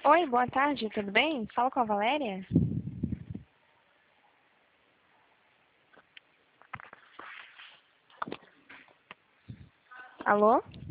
Oi, boa tarde, tudo bem? Fala com a Valéria? Alô?